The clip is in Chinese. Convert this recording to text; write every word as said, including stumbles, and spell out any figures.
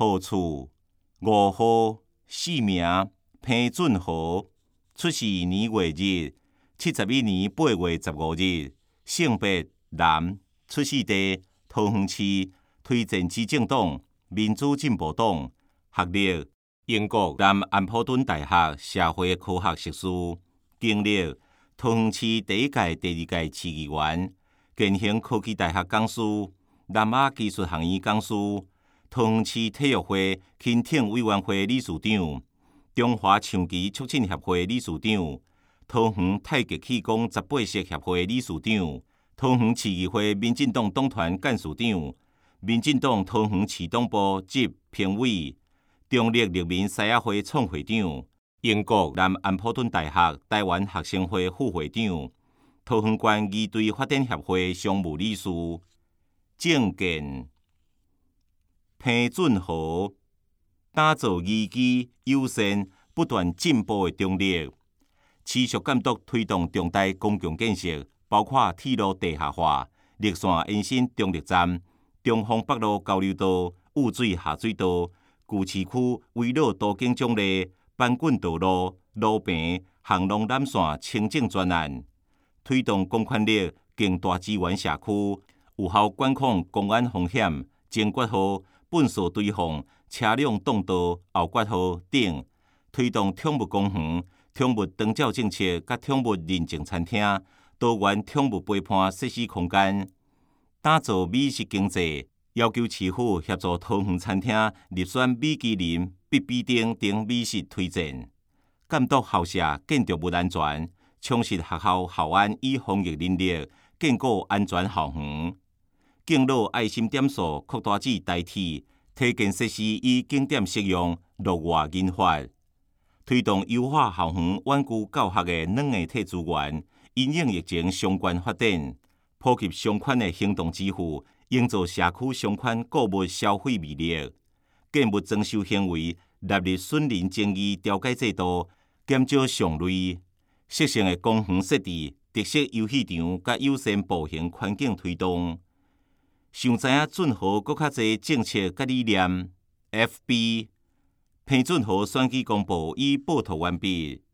号厝，五号姓名潘俊豪，出世年月日七十一年八月十五日，性别男，出世地桃园市，推荐之政党民主进步党，学历英国南安普敦大学社会科学硕士，经历桃园市第一届、第二届市议员，建行科技大学讲师，南亚技术学院讲师，桃园市体育会轻艇委员会理事长，中华象棋促进协会理事长，桃园太极气功十八式协会理事长，桃园市议会民进党党团干事长，民进党桃园市党部及评委，中立人民西雅会创会长，英国南安普敦大学台湾学生会副会长，桃园县议队发展协会常务理事。政见潘俊豪，打造宜居、友善、不断进步的中立，持续监督推动重大公共建设，包括铁路地下化、绿线延伸中立站、中丰北路交流道、雾水下水道、旧市区围绕多景奖励、板滚道路、路坪、巷弄缆线清整专案，推动公权力经大资源社区，有效管控公安风险、前决号、粪扫堆放、车辆挡道、后决号等，推动宠物公园、宠物长照政策甲宠物认证餐厅、多元宠物陪伴设施空间，打造美食经济，要求市府协助桃园餐厅入选米其林、必比登等美食推荐，监督校舍建筑物安全，充实学校校安与防疫能力，建构安全校园。敬老爱心点数扩大至代替体健设施与景点适用落外研发，推动优化校园远距教学的软硬体资源，因应疫情相关发展，普及相款的行动支付，营造社区相款购物消费魅力，建物征收行为纳入损人争议调解制度，减少上类，适性的公园设置、特色游戏场甲友善步行环境推动。想知影俊豪搁较侪政策甲理念 ？F B 潘俊豪选举公报已报道完毕。